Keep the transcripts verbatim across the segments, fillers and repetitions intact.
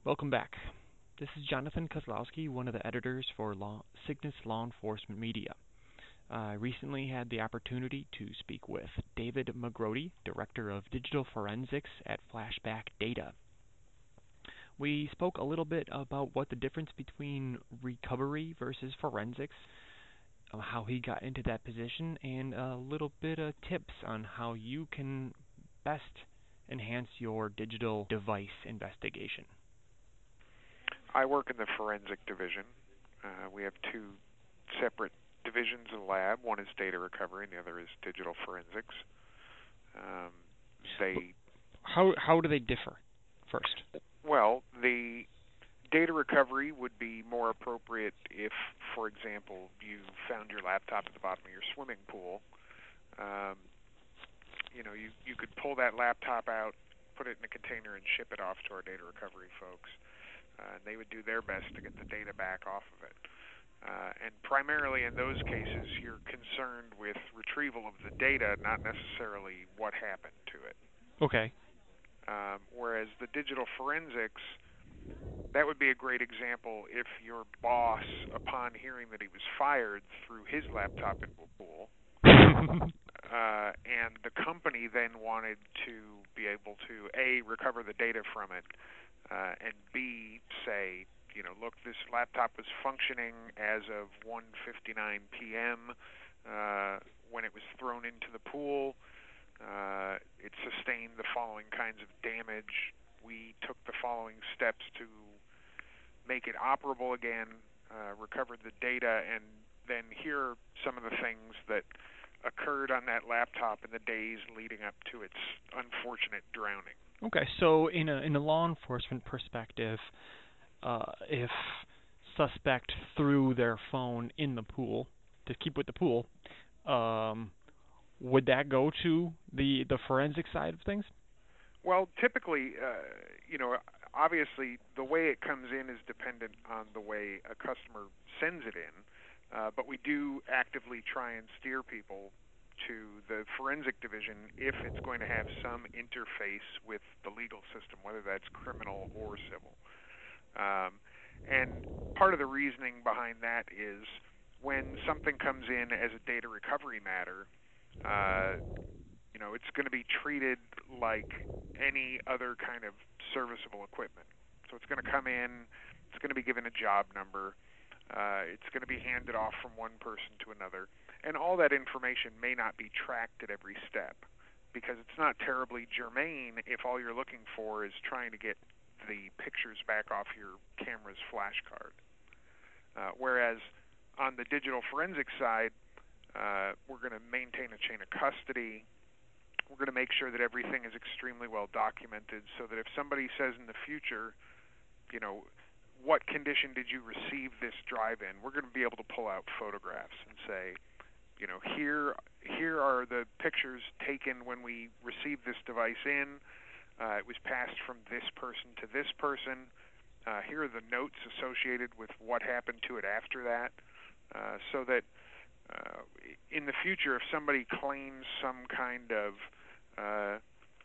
Welcome back. This is Jonathan Kozlowski, one of the editors for Law, Cygnus Law Enforcement Media. I recently had the opportunity to speak with David McGrody, Director of Digital Forensics at Flashback Data. We spoke a little bit about what the difference between recovery versus forensics, uh, how he got into that position, and a little bit of tips on how you can best enhance your digital device investigation. I work in the forensic division. Uh, we have two separate divisions of the lab. One is data recovery, and the other is digital forensics. Um, they how how do they differ? First, well, the data recovery would be more appropriate if, for example, you found your laptop at the bottom of your swimming pool. Um, you know, you you could pull that laptop out, put it in a container, and ship it off to our data recovery folks. Uh, and they would do their best to get the data back off of it. Uh, and primarily in those cases, you're concerned with retrieval of the data, not necessarily what happened to it. Okay. Um, whereas the digital forensics, that would be a great example if your boss, upon hearing that he was fired, threw his laptop into a pool. uh, and the company then wanted to be able to, A, recover the data from it, Uh, and B, say, you know, look, this laptop was functioning as of one fifty-nine p.m. Uh, when it was thrown into the pool. Uh, it sustained the following kinds of damage. We took the following steps to make it operable again, uh, recovered the data, and then here are some of the things that occurred on that laptop in the days leading up to its unfortunate drowning. Okay, so in a in a law enforcement perspective, uh, if suspect threw their phone in the pool to keep with the pool, um, would that go to the the forensic side of things? Well, typically, uh, you know, obviously the way it comes in is dependent on the way a customer sends it in, uh, but we do actively try and steer people to the forensic division if it's going to have some interface with the legal system, whether that's criminal or civil. Um, and part of the reasoning behind that is when something comes in as a data recovery matter, uh, you know, it's going to be treated like any other kind of serviceable equipment. So it's going to come in, it's going to be given a job number, uh, it's going to be handed off from one person to another, and all that information may not be tracked at every step because it's not terribly germane if all you're looking for is trying to get the pictures back off your camera's flash card. Uh, whereas on the digital forensic side, uh, we're going to maintain a chain of custody. We're going to make sure that everything is extremely well documented so that if somebody says in the future, you know, what condition did you receive this drive in, we're going to be able to pull out photographs and say, you know, here here are the pictures taken when we received this device in. Uh, it was passed from this person to this person. Uh, here are the notes associated with what happened to it after that, uh, so that uh, in the future, if somebody claims some kind of uh,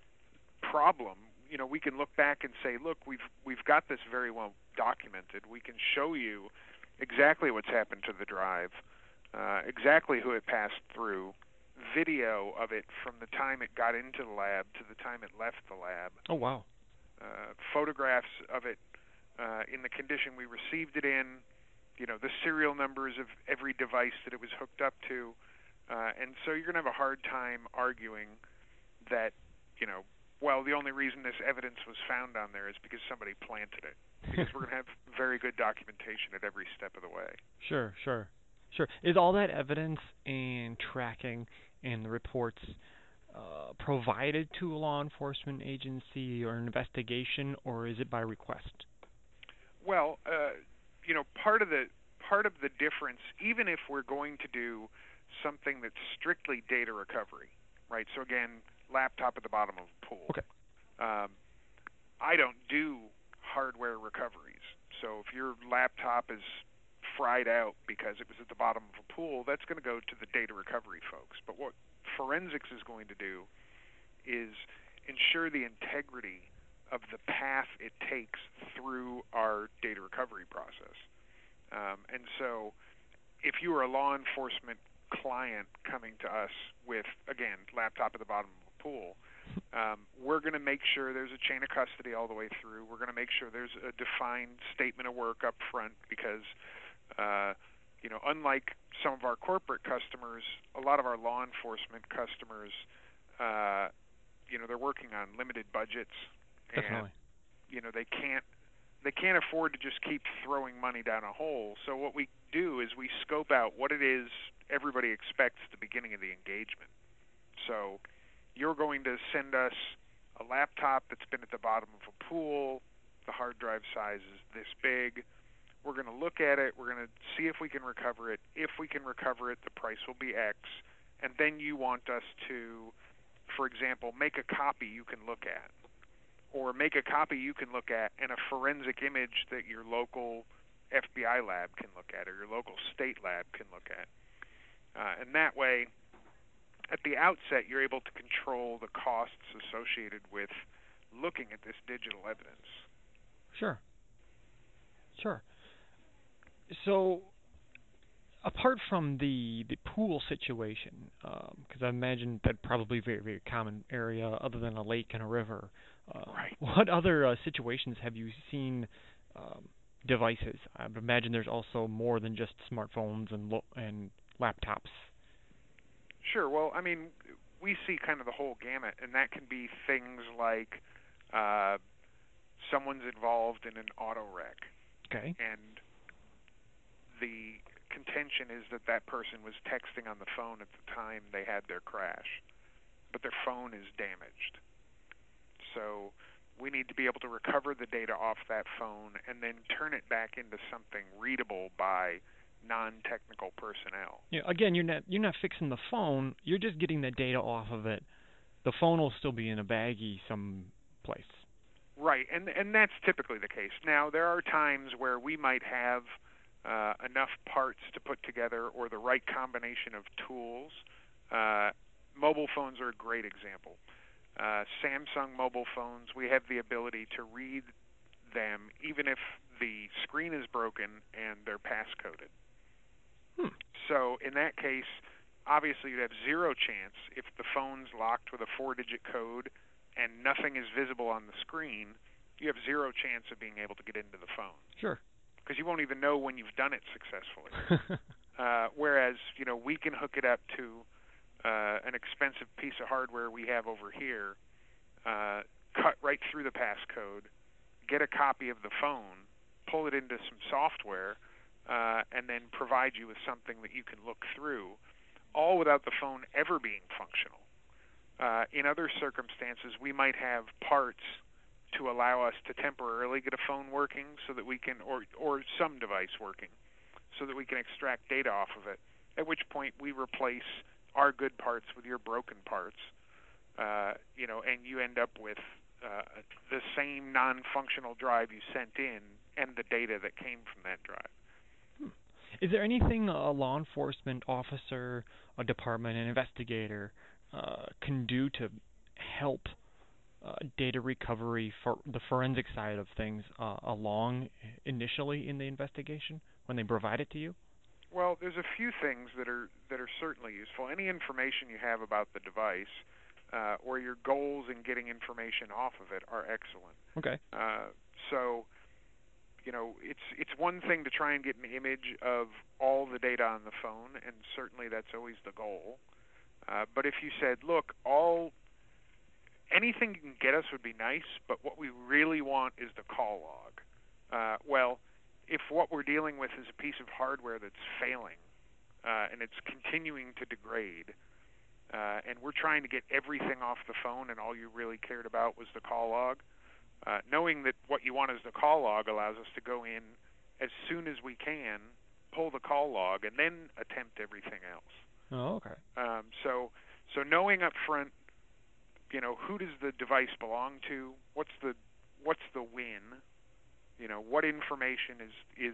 problem, you know, we can look back and say, look, we've we've got this very well documented. We can show you exactly what's happened to the drive, uh, exactly who it passed through, video of it from the time it got into the lab to the time it left the lab. Oh, wow. Uh, photographs of it uh, in the condition we received it in, you know, the serial numbers of every device that it was hooked up to. Uh, and so you're going to have a hard time arguing that, you know, well, the only reason this evidence was found on there is because somebody planted it. Because we're going to have very good documentation at every step of the way. Sure, sure, sure. Is all that evidence and tracking and the reports uh, provided to a law enforcement agency or an investigation, or is it by request? Well, uh, you know, part of the part of the difference, even if we're going to do something that's strictly data recovery, right? So again, laptop at the bottom of a pool. Okay. Um, I don't do hardware recoveries. So if your laptop is fried out because it was at the bottom of a pool, that's going to go to the data recovery folks. But what forensics is going to do is ensure the integrity of the path it takes through our data recovery process. Um, and so if you are a law enforcement client coming to us with, again, laptop at the bottom of a pool, um, we're going to make sure there's a chain of custody all the way through. We're going to make sure there's a defined statement of work up front because, uh, you know, unlike some of our corporate customers, a lot of our law enforcement customers, uh, you know, they're working on limited budgets. Definitely. And, you know, they can't they can't afford to just keep throwing money down a hole. So what we do is we scope out what it is everybody expects at the beginning of the engagement. So you're going to send us a laptop that's been at the bottom of a pool. The hard drive size is this big. We're going to look at it. We're going to see if we can recover it. If we can recover it, the price will be X. And then you want us to, for example, make a copy you can look at. Or make a copy you can look at and a forensic image that your local F B I lab can look at or your local state lab can look at. Uh, and that way, at the outset, you're able to control the costs associated with looking at this digital evidence. Sure. Sure. So, apart from the the pool situation, because um, I imagine that probably very very common area other than a lake and a river. Uh, right. What other uh, situations have you seen um, devices? I would imagine there's also more than just smartphones and lo- and laptops. Sure. Well, I mean, we see kind of the whole gamut, and that can be things like uh, someone's involved in an auto wreck. Okay. And the contention is that that person was texting on the phone at the time they had their crash, but their phone is damaged. So we need to be able to recover the data off that phone and then turn it back into something readable by non-technical personnel. Yeah. Again, you're not you're not fixing the phone. You're just getting the data off of it. The phone will still be in a baggie someplace. Right, and and that's typically the case. Now there are times where we might have uh, enough parts to put together or the right combination of tools. Uh, mobile phones are a great example. Uh, Samsung mobile phones, we have the ability to read them even if the screen is broken and they're passcoded. Hmm. So in that case, obviously you'd have zero chance if the phone's locked with a four-digit code and nothing is visible on the screen, you have zero chance of being able to get into the phone. Sure. Because you won't even know when you've done it successfully. uh, whereas, you know, we can hook it up to uh, an expensive piece of hardware we have over here, uh, cut right through the passcode, get a copy of the phone, pull it into some software, uh, and then provide you with something that you can look through, all without the phone ever being functional. Uh, in other circumstances, we might have parts to allow us to temporarily get a phone working so that we can, or, or some device working, so that we can extract data off of it, at which point we replace our good parts with your broken parts, uh, you know, and you end up with uh, the same non-functional drive you sent in and the data that came from that drive. Hmm. Is there anything a law enforcement officer, a department, an investigator uh, can do to help uh, data recovery for the forensic side of things uh, along initially in the investigation when they provide it to you? Well, there's a few things that are that are certainly useful. Any information you have about the device uh, or your goals in getting information off of it are excellent. Okay. Uh, so, you know, it's it's one thing to try and get an image of all the data on the phone, and certainly that's always the goal. Uh, but if you said, look, all anything you can get us would be nice, but what we really want is the call log. Uh, well, if what we're dealing with is a piece of hardware that's failing uh, and it's continuing to degrade, uh, and we're trying to get everything off the phone and all you really cared about was the call log, uh, knowing that what you want is the call log allows us to go in as soon as we can, pull the call log, and then attempt everything else. Oh, okay. Um, so, so knowing up front, you know, who does the device belong to? What's the what's the win? You know, what information is is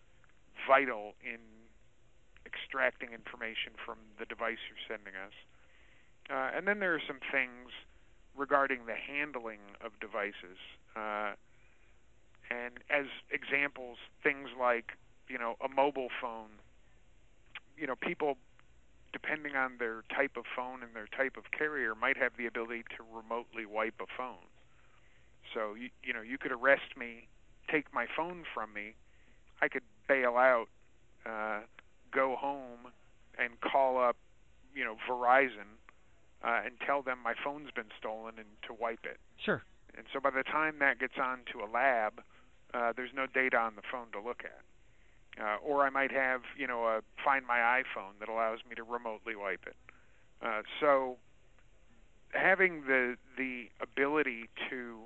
vital in extracting information from the device you're sending us? Uh, and then there are some things regarding the handling of devices. Uh, and as examples, things like, you know, a mobile phone. You know, people, depending on their type of phone and their type of carrier, might have the ability to remotely wipe a phone. So, you, you know, you could arrest me, take my phone from me, I could bail out, uh, go home, and call up, you know, Verizon uh, and tell them my phone's been stolen and to wipe it. Sure. And so by the time that gets on to a lab, uh, there's no data on the phone to look at. Uh, or I might have, you know, a Find My iPhone that allows me to remotely wipe it. Uh, so having the the ability to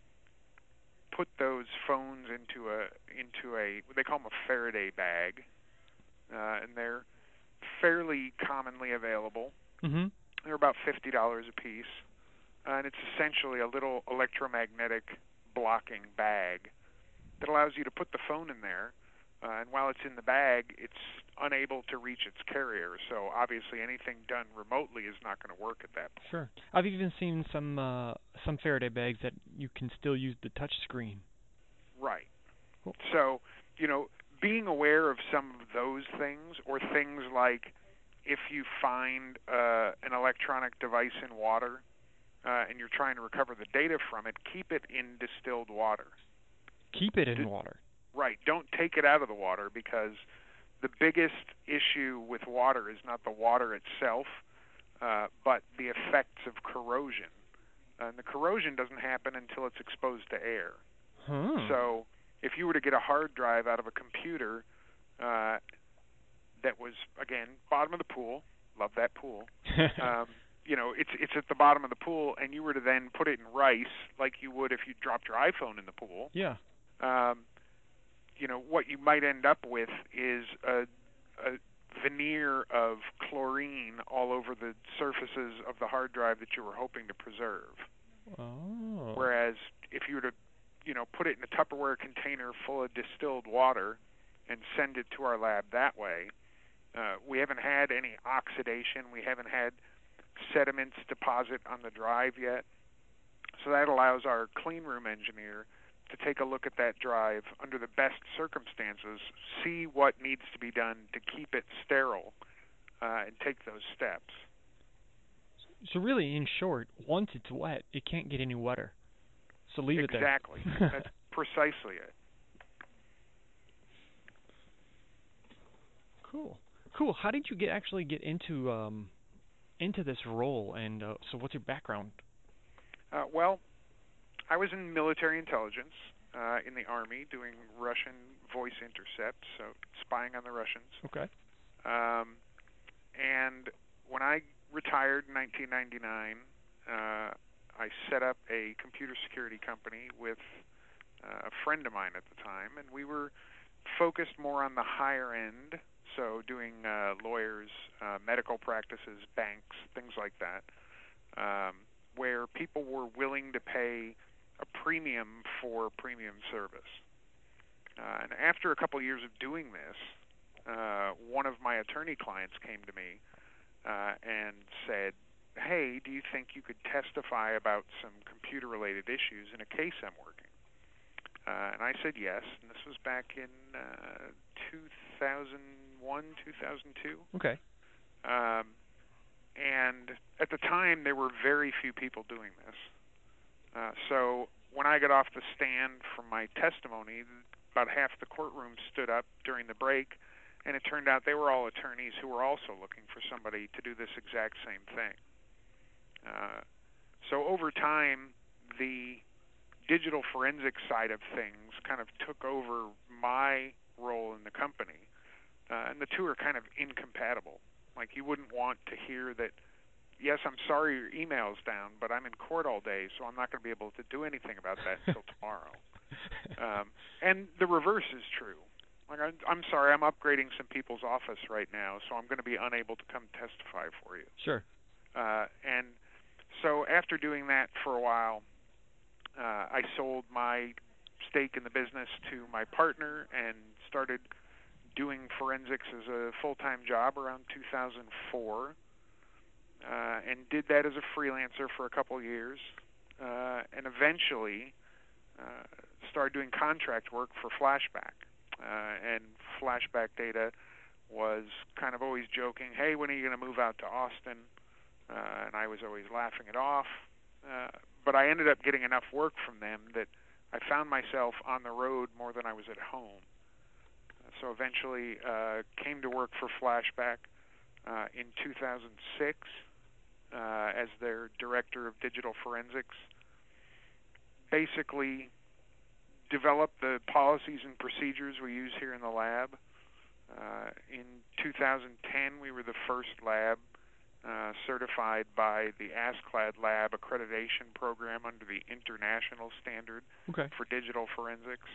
put those phones into a into a they call them a Faraday bag, uh, and they're fairly commonly available. Mm-hmm. They're about fifty dollars a piece, uh, and it's essentially a little electromagnetic blocking bag that allows you to put the phone in there, uh, and while it's in the bag, it's unable to reach its carrier. So obviously, anything done remotely is not going to work at that point. Sure. I've even seen some uh, some Faraday bags that you can still use the touch screen. Right. Cool. So, you know, being aware of some of those things, or things like if you find uh, an electronic device in water uh, and you're trying to recover the data from it, keep it in distilled water. Keep it in D- water. Right. Don't take it out of the water, because the biggest issue with water is not the water itself, uh, but the effects of corrosion. And the corrosion doesn't happen until it's exposed to air. Huh. So if you were to get a hard drive out of a computer uh, that was, again, bottom of the pool, love that pool, um, you know, it's it's at the bottom of the pool, and you were to then put it in rice like you would if you dropped your iPhone in the pool, yeah. um, you know, what you might end up with is a, a veneer of chlorine all over the surfaces of the hard drive that you were hoping to preserve. Oh. Whereas if you were to, you know, put it in a Tupperware container full of distilled water and send it to our lab that way, uh, we haven't had any oxidation. We haven't had sediments deposit on the drive yet. So that allows our clean room engineer to take a look at that drive under the best circumstances, see what needs to be done to keep it sterile, uh, and take those steps. So really, in short, once it's wet, it can't get any wetter. So leave exactly. it there. Exactly. That's precisely it. Cool. Cool. How did you get actually get into um, into this role? And uh, so, what's your background? Uh, well, I was in military intelligence uh, in the Army doing Russian voice intercept, so spying on the Russians. Okay. Um, and when I retired in nineteen ninety-nine, uh, I set up a computer security company with uh, a friend of mine at the time, and we were focused more on the higher end, so doing uh, lawyers, uh, medical practices, banks, things like that, um, where people were willing to pay a premium for premium service. Uh, and after a couple years of doing this, uh, one of my attorney clients came to me uh, and said, hey, do you think you could testify about some computer-related issues in a case I'm working? Uh, and I said yes, and this was back in uh, two thousand one, two thousand two. Okay. Um, and at the time, there were very few people doing this. Uh, so when I got off the stand from my testimony, about half the courtroom stood up during the break, and it turned out they were all attorneys who were also looking for somebody to do this exact same thing. Uh, so over time, the digital forensic side of things kind of took over my role in the company, uh, and the two are kind of incompatible. Like, you wouldn't want to hear that, yes, I'm sorry your email's down, but I'm in court all day, so I'm not going to be able to do anything about that until tomorrow. Um, and the reverse is true. Like, I'm, I'm sorry, I'm upgrading some people's office right now, so I'm going to be unable to come testify for you. Sure. Uh, and so after doing that for a while, uh, I sold my stake in the business to my partner and started doing forensics as a full-time job around two thousand four, uh, and did that as a freelancer for a couple years. Uh, and eventually, uh, started doing contract work for Flashback. Uh, and Flashback Data was kind of always joking, hey, when are you going to move out to Austin? Uh, and I was always laughing it off. Uh, but I ended up getting enough work from them that I found myself on the road more than I was at home. So eventually uh, came to work for Flashback uh, in two thousand six uh, as their director of digital forensics. Basically developed the policies and procedures we use here in the lab. Uh, in two thousand ten, we were the first lab uh, certified by the ASCLD Lab accreditation program under the international standard Okay. for digital forensics.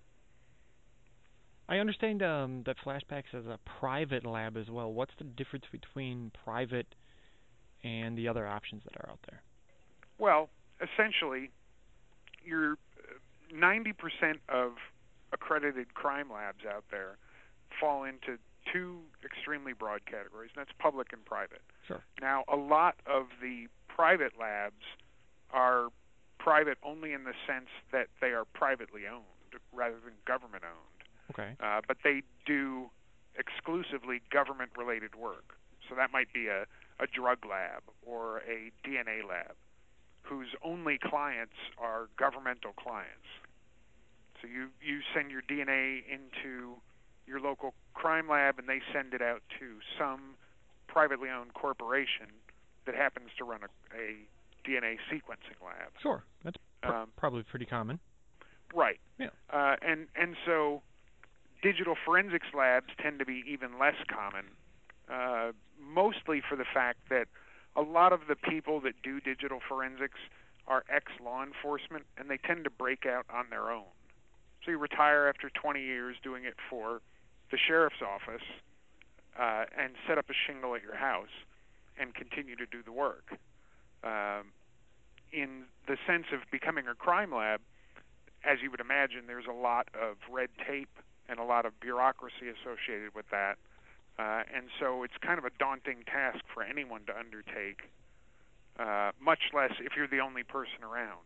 I understand um, that Flashback's is a private lab as well. What's the difference between private and the other options that are out there? Well, essentially, you're ninety percent of accredited crime labs out there fall into two extremely broad categories, and that's public and private. Sure. Now, a lot of the private labs are private only in the sense that they are privately owned rather than government owned. Okay. Uh, but they do exclusively government-related work. So that might be a, a drug lab or a D N A lab whose only clients are governmental clients. So you, you send your D N A into your local crime lab, and they send it out to some privately owned corporation that happens to run a, a D N A sequencing lab. Sure. That's pr- Um, probably pretty common. Right. Yeah. Uh, and, and so digital forensics labs tend to be even less common, uh, mostly for the fact that a lot of the people that do digital forensics are ex-law enforcement, and they tend to break out on their own. So you retire after twenty years doing it for the sheriff's office uh, and set up a shingle at your house and continue to do the work. Um, in the sense of becoming a crime lab, as you would imagine, there's a lot of red tape and a lot of bureaucracy associated with that. Uh, and so it's kind of a daunting task for anyone to undertake, uh, much less if you're the only person around.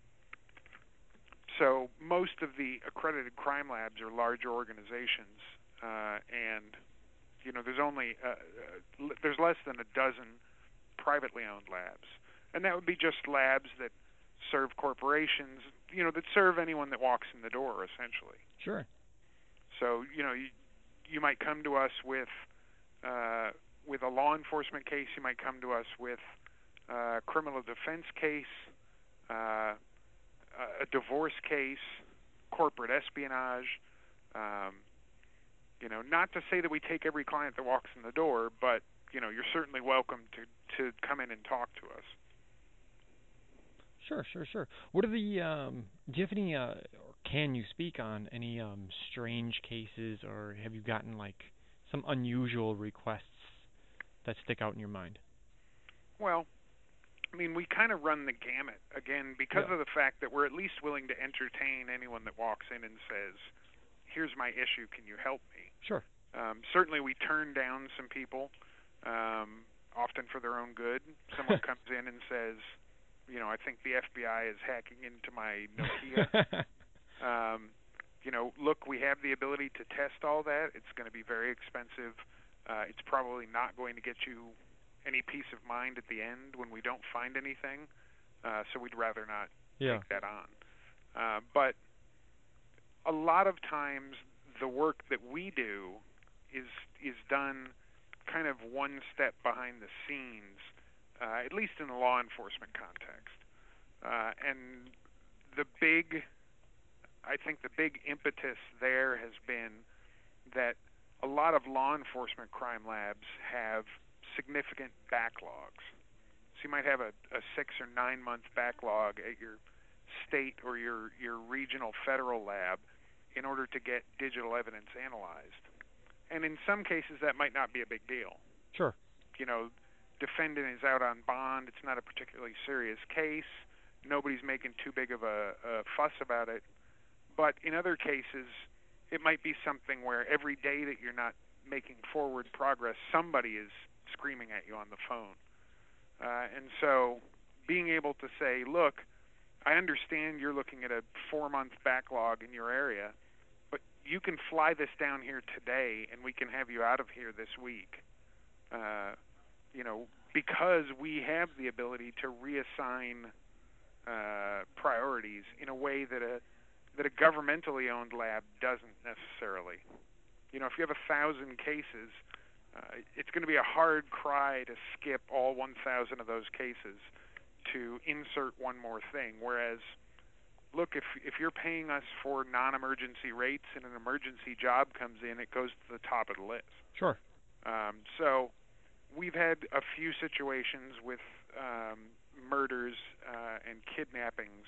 So most of the accredited crime labs are larger organizations, uh, and you know there's only uh, uh, there's less than a dozen privately owned labs, and that would be just labs that serve corporations, you know, that serve anyone that walks in the door, essentially. Sure. So you know you you might come to us with uh, with a law enforcement case. You might come to us with a criminal defense case. Uh, a divorce case, corporate espionage. Um, you know, not to say that we take every client that walks in the door, but you know, you're certainly welcome to, to come in and talk to us. Sure, sure, sure. What are the? Um, do you have any? Uh, or can you speak on any um, strange cases, or have you gotten like some unusual requests that stick out in your mind? Well, I mean, we kind of run the gamut, again, because Yeah. of the fact that we're at least willing to entertain anyone that walks in and says, here's my issue, can you help me? Sure. Um, certainly we turn down some people, um, often for their own good. Someone comes in and says, you know, I think the F B I is hacking into my Nokia. um, you know, look, we have the ability to test all that. It's going to be very expensive. Uh, it's probably not going to get you any peace of mind at the end when we don't find anything, uh, so we'd rather not yeah. take that on. Uh, but a lot of times the work that we do is is done kind of one step behind the scenes, uh, at least in a law enforcement context. Uh, and the big, I think the big impetus there has been that a lot of law enforcement crime labs have significant backlogs. So you might have a, a six or nine month backlog at your state or your, your regional federal lab in order to get digital evidence analyzed. And in some cases that might not be a big deal. Sure. You know, defendant is out on bond, it's not a particularly serious case, nobody's making too big of a, a fuss about it. But in other cases, it might be something where every day that you're not making forward progress, somebody is screaming at you on the phone. Uh, and so being able to say, look, I understand you're looking at a four-month backlog in your area, but you can fly this down here today, and we can have you out of here this week. Uh, you know, because we have the ability to reassign uh, priorities in a way that a that a governmentally owned lab doesn't necessarily. You know, if you have a thousand cases, uh, it's going to be a hard cry to skip all one thousand of those cases to insert one more thing. Whereas, look, if if you're paying us for non-emergency rates and an emergency job comes in, it goes to the top of the list. Sure. Um, so we've had a few situations with um, murders uh, and kidnappings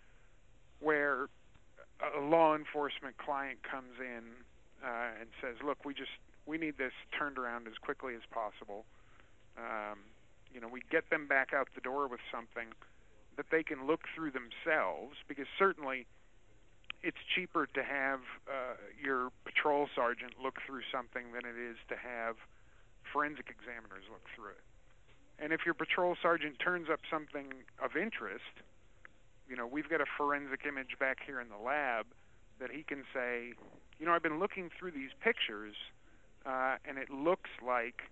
where a law enforcement client comes in uh, and says, look, we just we need this turned around as quickly as possible. Um, you know, we get them back out the door with something that they can look through themselves, because certainly it's cheaper to have uh, your patrol sergeant look through something than it is to have forensic examiners look through it. And if your patrol sergeant turns up something of interest, you know, we've got a forensic image back here in the lab that he can say, you know, I've been looking through these pictures, uh, and it looks like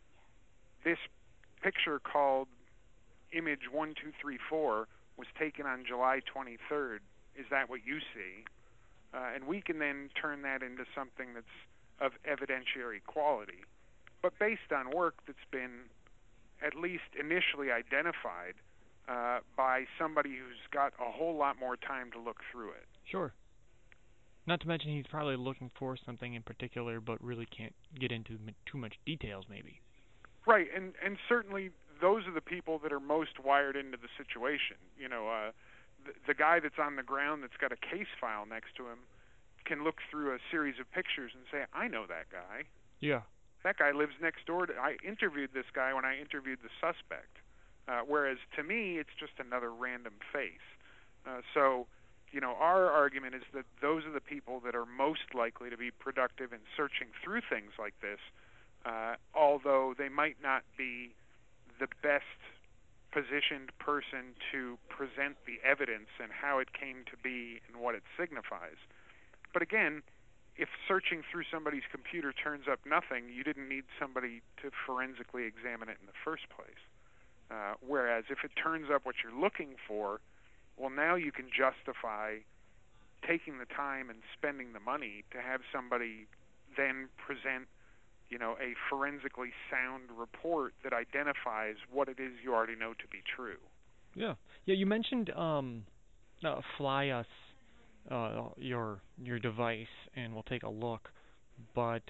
this picture called image one two three four was taken on July twenty-third. Is that what you see? Uh, and we can then turn that into something that's of evidentiary quality, but based on work that's been at least initially identified uh, by somebody who's got a whole lot more time to look through it. Sure. Not to mention he's probably looking for something in particular, but really can't get into m- too much details, maybe. Right, and and certainly those are the people that are most wired into the situation. You know, uh, the, the guy that's on the ground that's got a case file next to him can look through a series of pictures and say, I know that guy. Yeah. That guy lives next door to, I interviewed this guy when I interviewed the suspect. Uh, whereas to me, it's just another random face. Uh, so, you know, our argument is that those are the people that are most likely to be productive in searching through things like this, uh, although they might not be the best positioned person to present the evidence and how it came to be and what it signifies. But again, if searching through somebody's computer turns up nothing, you didn't need somebody to forensically examine it in the first place. Uh, whereas if it turns up what you're looking for, well, now you can justify taking the time and spending the money to have somebody then present, you know, a forensically sound report that identifies what it is you already know to be true. Yeah. Yeah, you mentioned um, uh, fly us uh, your your device and we'll take a look, but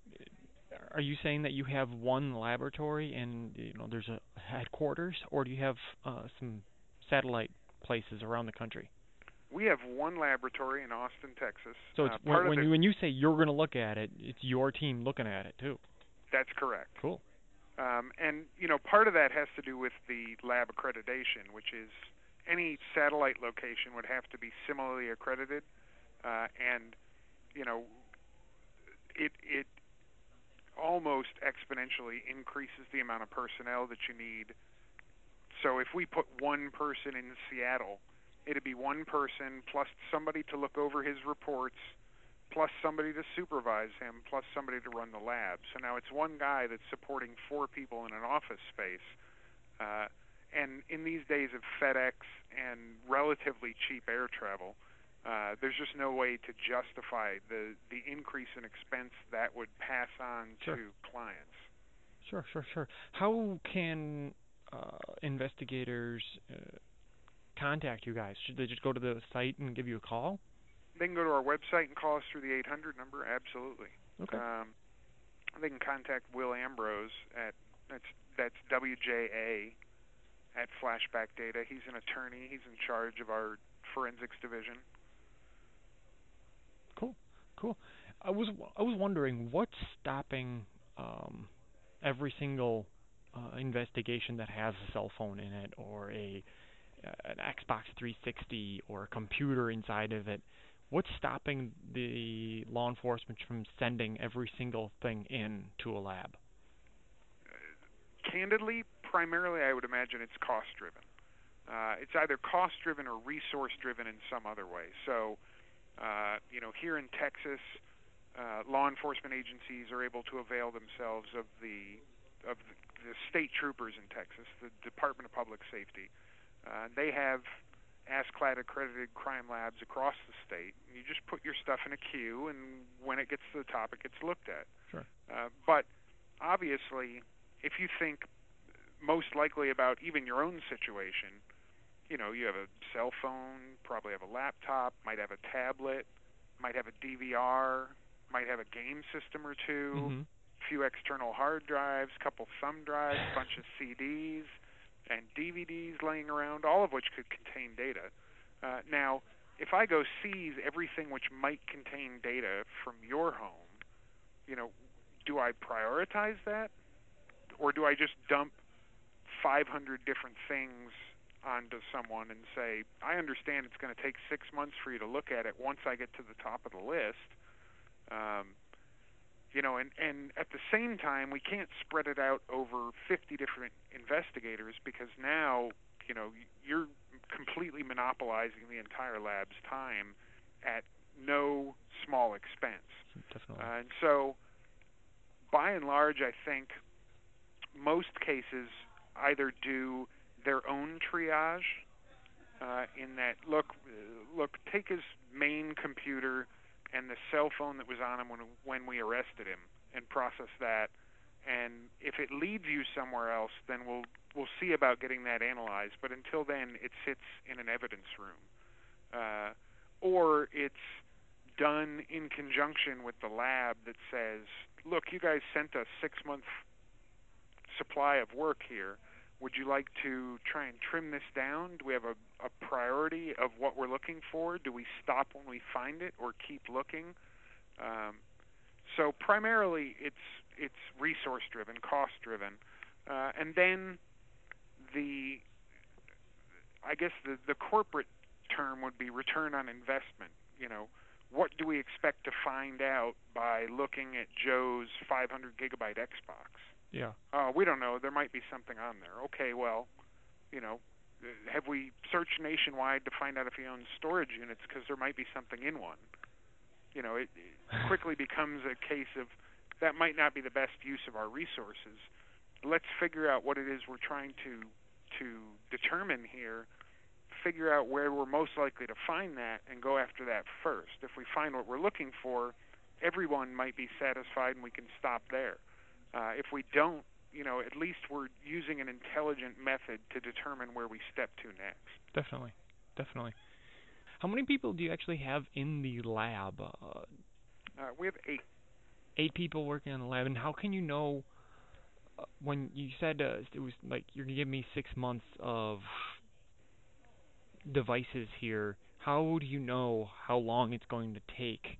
are you saying that you have one laboratory and, you know, there's a headquarters, or do you have uh, some satellite places around the country? We have one laboratory in Austin, Texas. So it's, uh, when, part when of the, you when you say you're going to look at it, it's your team looking at it too. That's correct. Cool. Um, and, you know, part of that has to do with the lab accreditation, which is any satellite location would have to be similarly accredited. Uh, and, you know, it it almost exponentially increases the amount of personnel that you need. So if we put one person in Seattle, it'd be one person plus somebody to look over his reports, plus somebody to supervise him, plus somebody to run the lab. So now it's one guy that's supporting four people in an office space. Uh, and in these days of FedEx and relatively cheap air travel, uh, there's just no way to justify the, the increase in expense that would pass on Sure. to clients. Sure, sure, sure. How can uh, investigators uh, contact you guys? Should they just go to the site and give you a call? They can go to our website and call us through the eight hundred number, absolutely. Okay. Um, they can contact Will Ambrose at, that's, that's W J A at Flashback Data. He's an attorney. He's in charge of our forensics division. Cool, cool. I was I was wondering what's stopping um, every single uh, investigation that has a cell phone in it, or a an Xbox three sixty, or a computer inside of it. What's stopping the law enforcement from sending every single thing in to a lab? Uh, candidly, primarily, I would imagine it's cost-driven. Uh, it's either cost-driven or resource-driven in some other way. So, uh, you know, here in Texas, uh, law enforcement agencies are able to avail themselves of the of the, the state troopers in Texas, the Department of Public Safety. Uh, they have ASCLD accredited crime labs across the state. You just put your stuff in a queue, and when it gets to the top, it gets looked at. Sure. Uh, but obviously, if you think most likely about even your own situation, you know, you have a cell phone, probably have a laptop, might have a tablet, might have a D V R, might have a game system or two, Mm-hmm. a few external hard drives, couple thumb drives, a bunch of C Ds, and D V Ds laying around, all of which could contain data. Uh, now, if I go seize everything which might contain data from your home, you know, do I prioritize that? Or do I just dump five hundred different things onto someone and say, I understand it's going to take six months for you to look at it once I get to the top of the list. Um, you know, and, and at the same time, we can't spread it out over fifty different investigators because now, you know, you're completely monopolizing the entire lab's time at no small expense. Definitely. Uh, and so, by and large, I think most cases either do their own triage uh, in that, look, uh, look, take his main computer and the cell phone that was on him when, when we arrested him and process that. And if it leads you somewhere else, then we'll we'll see about getting that analyzed. But until then, it sits in an evidence room. Uh, or it's done in conjunction with the lab that says, look, you guys sent us six-month supply of work here. Would you like to try and trim this down? Do we have a, a priority of what we're looking for? Do we stop when we find it or keep looking? Um, so primarily it's it's resource-driven, cost-driven. Uh, and then the, I guess the, the corporate term would be return on investment. You know, what do we expect to find out by looking at Joe's five hundred gigabyte Xbox? Yeah. Oh, we don't know. There might be something on there. Okay, well, you know, have we searched nationwide to find out if he owns storage units because there might be something in one? You know, it, it quickly becomes a case of that might not be the best use of our resources. Let's figure out what it is we're trying to to determine here, figure out where we're most likely to find that, and go after that first. If we find what we're looking for, everyone might be satisfied and we can stop there. Uh, if we don't, you know, at least we're using an intelligent method to determine where we step to next. Definitely. Definitely. How many people do you actually have in the lab? Uh, Uh, we have eight. Eight people working in the lab, and how can you know uh, when you said uh, it was like you're gonna give me six months of devices here? How do you know how long it's going to take?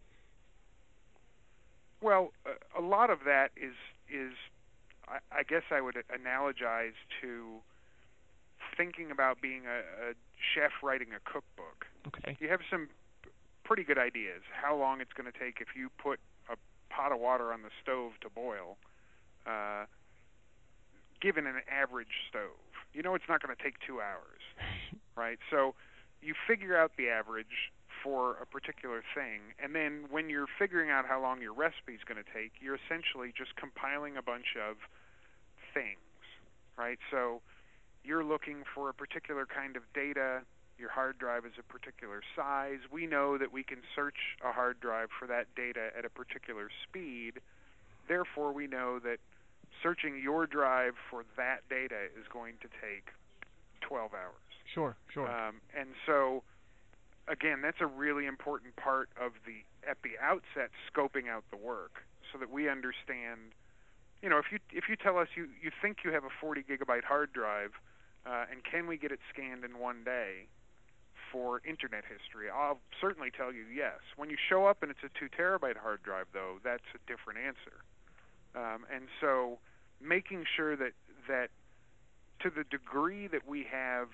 Well, a, a lot of that is is I, I guess I would analogize to thinking about being a, a chef writing a cookbook. Okay. You have some pretty good ideas how long it's going to take if you put a pot of water on the stove to boil, uh, given an average stove. You know it's not going to take two hours, right? So you figure out the average for a particular thing, and then when you're figuring out how long your recipe is going to take, you're essentially just compiling a bunch of things, right? So you're looking for a particular kind of data. Your hard drive is a particular size. We know that we can search a hard drive for that data at a particular speed. Therefore, we know that searching your drive for that data is going to take twelve hours. Sure, sure. Um, and so, again, that's a really important part of the, at the outset, scoping out the work so that we understand, you know, if you if you tell us you, you think you have a forty gigabyte hard drive, uh, and can we get it scanned in one day for internet history, I'll certainly tell you yes. When you show up and it's a two terabyte hard drive, though, that's a different answer. Um, and so making sure that, that to the degree that we have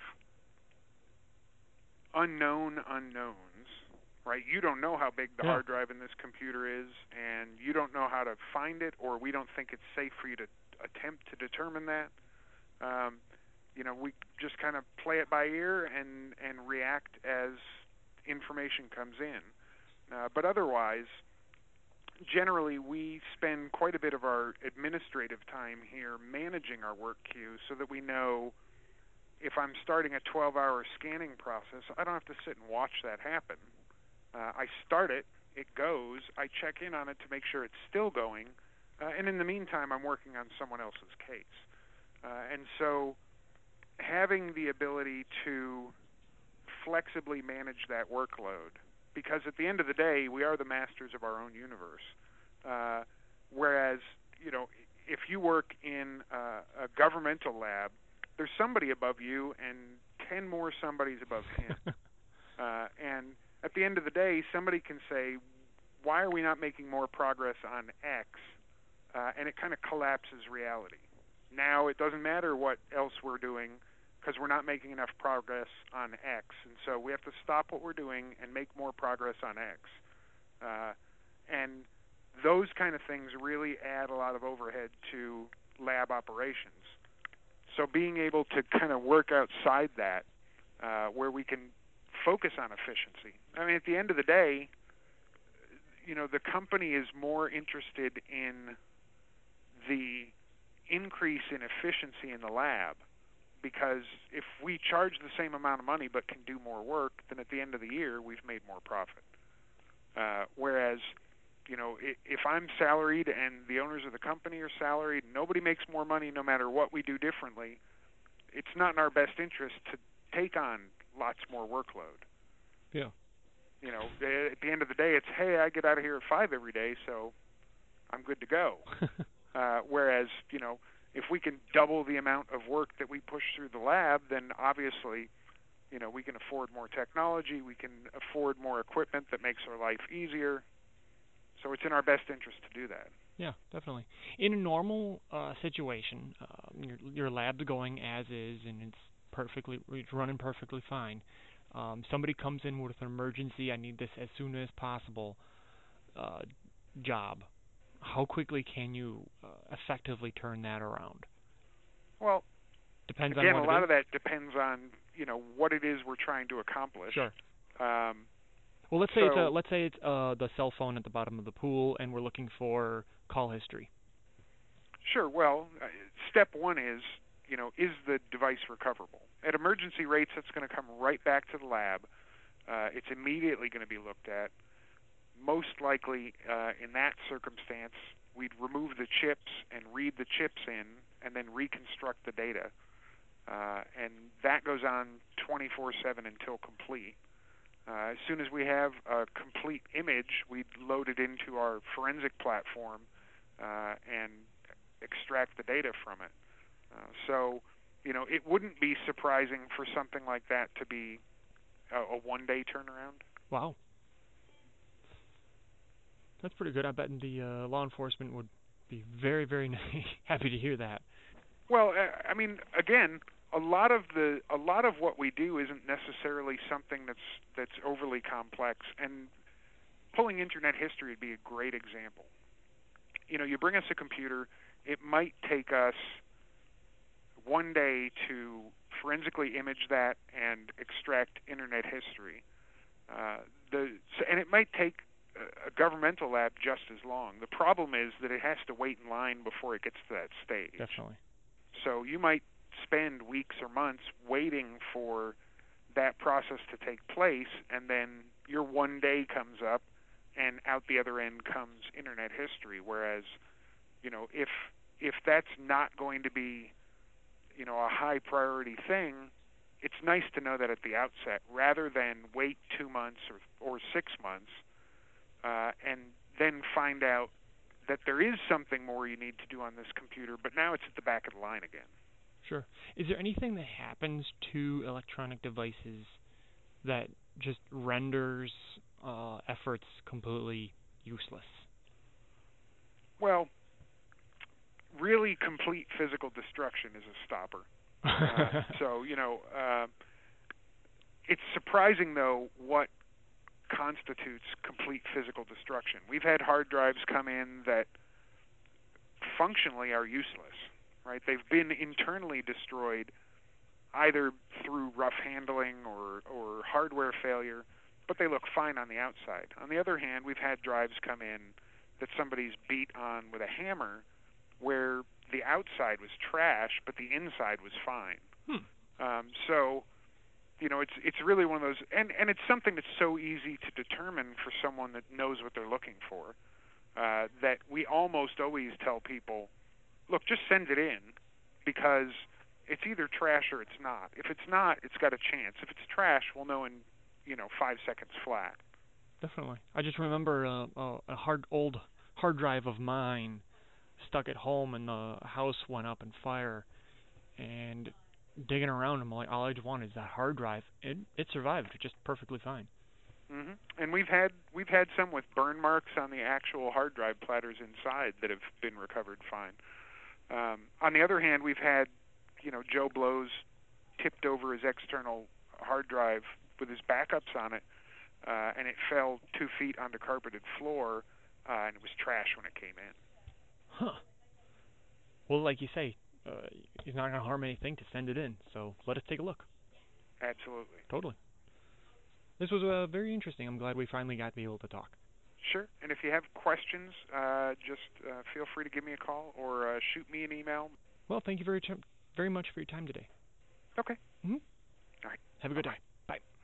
unknown unknowns, right? You don't know how big the Yeah. hard drive in this computer is, and you don't know how to find it, or we don't think it's safe for you to attempt to determine that. Um, you know, we just kind of play it by ear and and react as information comes in. Uh, but otherwise, generally, we spend quite a bit of our administrative time here managing our work queue so that we know if I'm starting a twelve-hour scanning process, I don't have to sit and watch that happen. Uh, I start it, it goes, I check in on it to make sure it's still going, uh, and in the meantime, I'm working on someone else's case. Uh, and so having the ability to flexibly manage that workload, because at the end of the day, we are the masters of our own universe. Uh, whereas, you know, if you work in uh, a governmental lab, there's somebody above you and ten more somebodies above him. uh, and at the end of the day, somebody can say, why are we not making more progress on X? Uh, and it kind of collapses reality. Now it doesn't matter what else we're doing because we're not making enough progress on X. And so we have to stop what we're doing and make more progress on X. Uh, and those kind of things really add a lot of overhead to lab operations. So being able to kind of work outside that, uh, where we can focus on efficiency. I mean, at the end of the day, you know, the company is more interested in the increase in efficiency in the lab, because if we charge the same amount of money but can do more work, then at the end of the year we've made more profit. Uh, whereas, you know, if I'm salaried and the owners of the company are salaried, nobody makes more money no matter what we do differently. It's not in our best interest to take on lots more workload. Yeah. You know, at the end of the day, it's, hey, I get out of here at five every day, so I'm good to go. uh, whereas, you know, if we can double the amount of work that we push through the lab, then obviously, you know, we can afford more technology, we can afford more equipment that makes our life easier. So it's in our best interest to do that. Yeah, definitely. In a normal uh, situation, uh, your your lab's going as is, and it's perfectly, it's running perfectly fine. Um, somebody comes in with an emergency, I need this as soon as possible. Uh, job. How quickly can you uh, effectively turn that around? Well, depends again, on what a lot it is. of that depends on, you know, what it is we're trying to accomplish. Sure. Um, Well, let's say so, it's a, let's say it's uh, the cell phone at the bottom of the pool, and we're looking for call history. Sure. Well, uh, step one is, you know, is the device recoverable? At emergency rates, it's going to come right back to the lab. Uh, it's immediately going to be looked at. Most likely, uh, in that circumstance, we'd remove the chips and read the chips in, and then reconstruct the data. Uh, and that goes on twenty-four seven until complete. Uh, as soon as we have a complete image, we load it into our forensic platform uh, and extract the data from it. Uh, so, you know, it wouldn't be surprising for something like that to be a, a one-day turnaround. Wow. That's pretty good. I bet the uh, law enforcement would be very, very happy to hear that. Well, uh, I mean, again, a lot of the a lot of what we do isn't necessarily something that's that's overly complex, and pulling internet history would be a great example. You know, you bring us a computer, it might take us one day to forensically image that and extract internet history. Uh, the and it might take a governmental lab just as long. The problem is that it has to wait in line before it gets to that stage. Definitely. So you might spend weeks or months waiting for that process to take place, and then your one day comes up, and out the other end comes internet history. Whereas, you know, if if that's not going to be, you know, a high priority thing, it's nice to know that at the outset, rather than wait two months or or six months, uh, and then find out that there is something more you need to do on this computer, but now it's at the back of the line again. Sure. Is there anything that happens to electronic devices that just renders uh, efforts completely useless? Well, really complete physical destruction is a stopper. uh, so, you know, uh, it's surprising, though, what constitutes complete physical destruction. We've had hard drives come in that functionally are useless, right? They've been internally destroyed either through rough handling or, or hardware failure, but they look fine on the outside. On the other hand, we've had drives come in that somebody's beat on with a hammer where the outside was trash, but the inside was fine. Hmm. Um, so, you know, it's it's really one of those, and, and it's something that's so easy to determine for someone that knows what they're looking for, uh, that we almost always tell people, look, just send it in, because it's either trash or it's not. If it's not, it's got a chance. If it's trash, we'll know in, you know, five seconds flat. Definitely. I just remember uh, uh, a hard old hard drive of mine stuck at home, and the house went up in fire. And digging around, I'm like, all I want is that hard drive. It it survived just perfectly fine. hmm And we've had we've had some with burn marks on the actual hard drive platters inside that have been recovered fine. Um, on the other hand, we've had, you know, Joe Blows tipped over his external hard drive with his backups on it, uh, and it fell two feet onto carpeted floor, uh, and it was trash when it came in. Huh. Well, like you say, uh, it's not going to harm anything to send it in, so let us take a look. Absolutely. Totally. This was uh, very interesting. I'm glad we finally got to be able to talk. Sure. And if you have questions, uh, just uh, feel free to give me a call or uh, shoot me an email. Well, thank you very, ch- very much for your time today. Okay. Mm-hmm. All right. Have a good Bye-bye. day.